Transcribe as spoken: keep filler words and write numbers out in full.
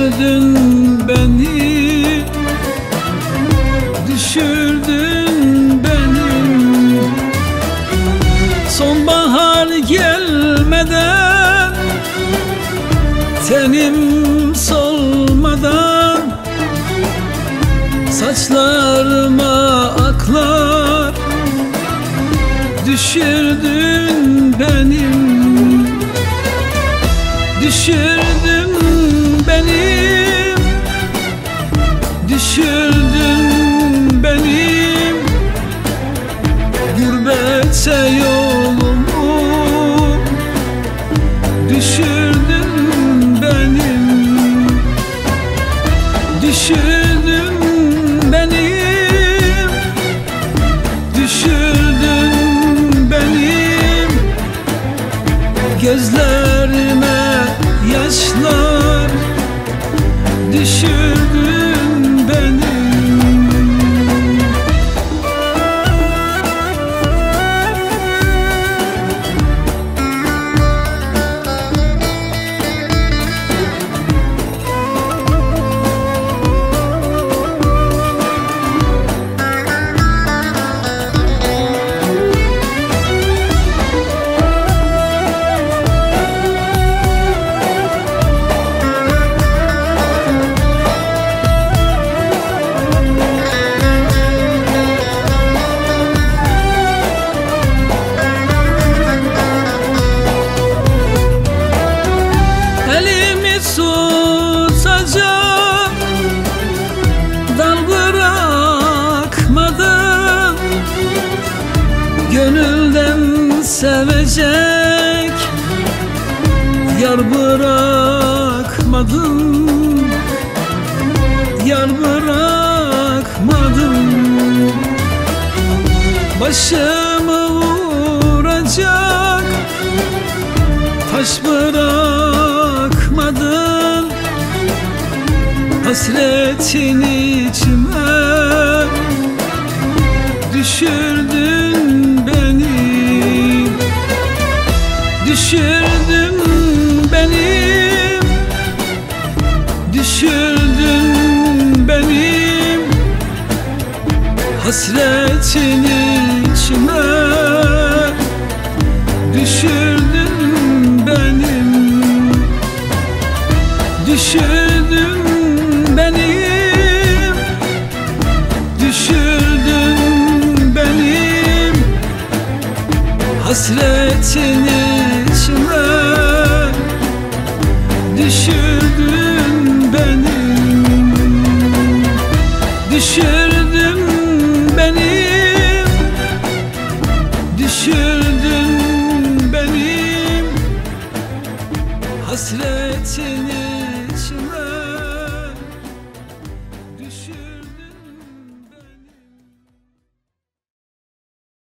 Düşürdün beni, düşürdün beni. Sonbahar gelmeden, tenim solmadan, saçlarıma aklar. Düşürdün benim, düşürdün benim, düşürdün benim. Gurbete yolumu düşürdün benim, düşürdün benim, düşürdün benim. Gözlerime yaşlar düşürdün beni. Susacak, dal bırakmadın, gönülden sevecek yar bırakmadın, yar bırakmadın. Başımı vuracak taş bırakmadın, hasretin içime düşürdün beni, düşürdün benim, düşürdün benim. Hasretin içime düşürdün benim, düşürdün benim, düşürdün benim. Hasretin içime düşürdün